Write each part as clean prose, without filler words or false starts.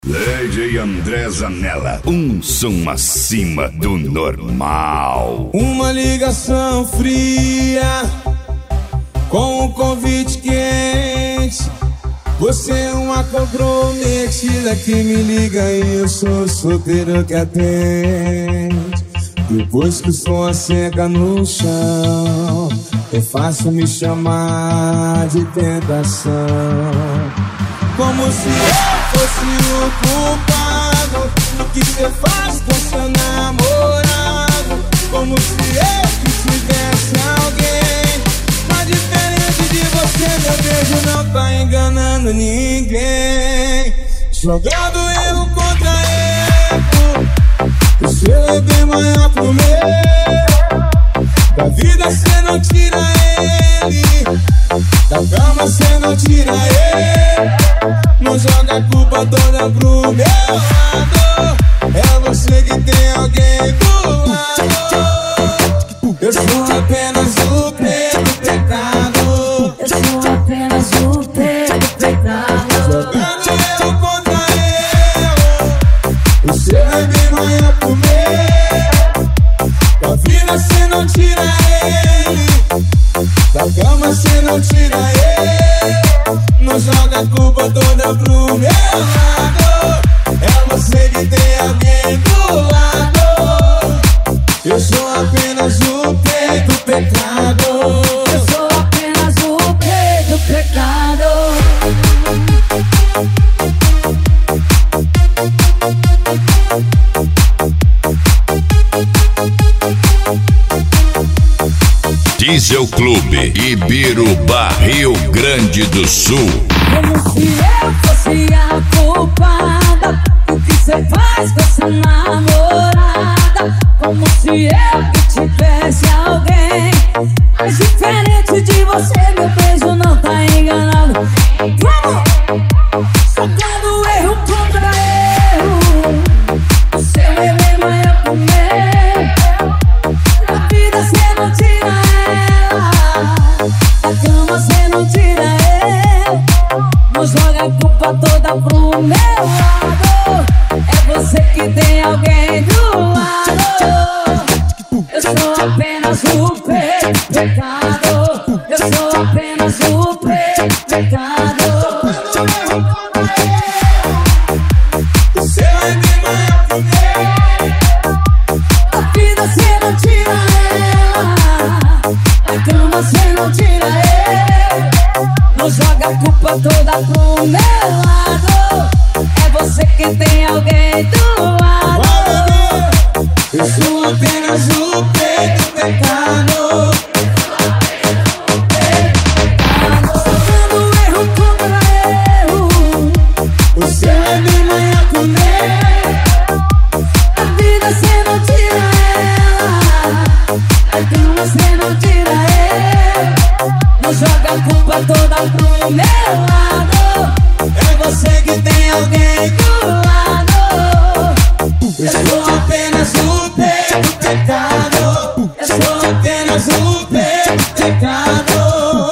DJ André Zanella, um som acima do normal. Uma ligação fria com um convite quente. Você é uma comprometida que me liga e eu sou solteiro que atende. Depois que o som assenta no chão, é fácil me chamar de tentação. Como se eu fosse o culpado do que você faz com seu namorado. Como se eu que tivesse alguém. Mas diferente de você, meu beijo não tá enganando ninguém. Jogando erro contra erro, o seu é bem maior pro meu. Da vida cê não tira ele, da cama cê não tira ele. Não joga a culpa toda pro meu lado. É você que tem alguém do lado. Eu sou apenas o pecado. Eu sou apenas o pecado. Jogando erro contra erro, o seu é bem maior pro meu. Da vida cê não tira ele, da cama cê não tira ele. Não joga a culpa toda pro meu lado. É você que tem alguém do lado. Eu sou apenas o pecado. Eu sou apenas o pecado. Diesel Clube, Ibirubá, Rio Grande do Sul. Como se eu fosse a culpada do que cê faz com essa namorada. Como se eu que tivesse alguém. Mas diferente de você, meu beijo não tá enganado. Vamos! Jogando erro contra erro, o seu é bem maior pro meu. Na vida cê não tira ela, da cama cê não tira ele. Não joga a culpa toda pro meu lado. É você que tem alguém do lado. Eu sou apenas o pecado. Eu sou apenas o pecado. O seu é bem maior pro meu. Da vida cê não tira ela, da cama cê não tira ele. Não joga a culpa toda pro meu lado. É você que tem alguém do lado. Eu sou apenas o pecado. Jogando erro contra erro, O seu é bem maior pro meu. da vida cê não tira ela, da cama cê não tira ele. Não joga a culpa toda pro meu lado. É você que tem alguém do lado. Eu sou apenas o pecado. Eu sou apenas o pecado.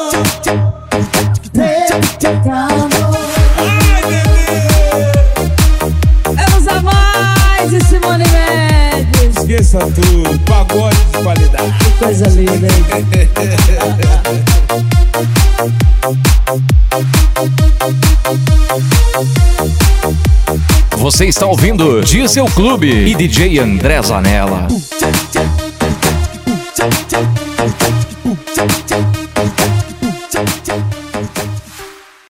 Ai, bebê. Vamos a mais de Simone Mendes. Esqueça tudo, pagode de qualidade. Que coisa linda, hein? Você está ouvindo Diesel Clube e DJ André Zanella.